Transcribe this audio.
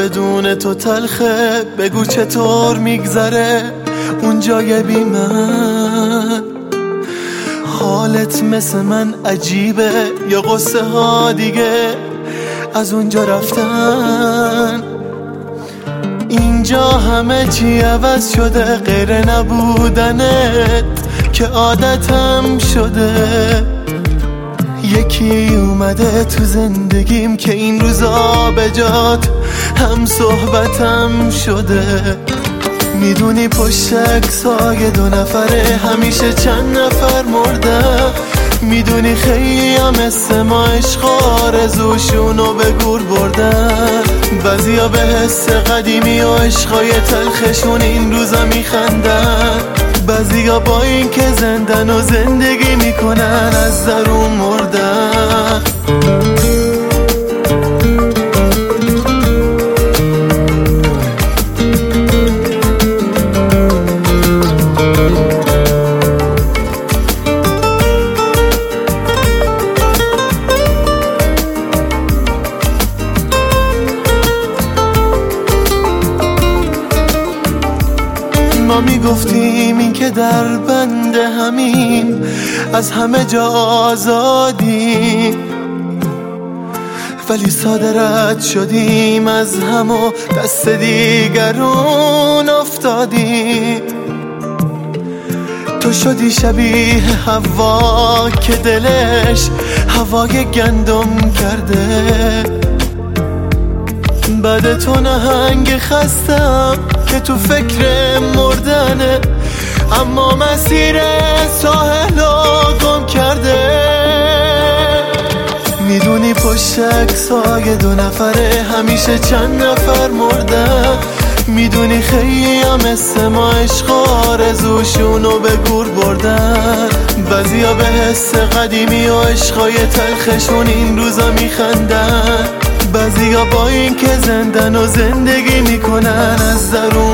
بدون تو تلخه. بگو چطور میگذره اون جای بی من؟ حالت مثل من عجیبه یا قصه ها دیگه از اونجا رفتن؟ اینجا همه چی عوض شده غیر نبودنت که عادتم شده. یکی اومده تو زندگیم که این روزا به جات هم صحبتم شده. میدونی پشت عکسای دو نفره همیشه چند نفر مرده. میدونی خیلی هم مثل ما عشق آرزوشونو به گور بردن. بعضیا به حس قدیمی و عشقای تلخشون این روزا میخندن. بعضیا با این که زندن و زندگی میکنن از درون مردن. ما میگفتیم این که در بند همین از همه جا آزادیم، ولی ساده رد شدیم از هم و دست دیگرون افتادیم. تو شدی شبیه هوا که دلش هوای گندم کرده. بعد تو نهنگ خستم که تو فکر مردنه، اما مسیر ساحلو گم کرده. میدونی پشت عکسای دو نفره همیشه چند نفر مردن. میدونی خیلی هم مثل ما عشق آرزوشونو به گور بردن. بعضیا به حس قدیمی و عشقای تلخشون این روزا میخندن. بعضیا با این که زندن و زندگی میکنن از درون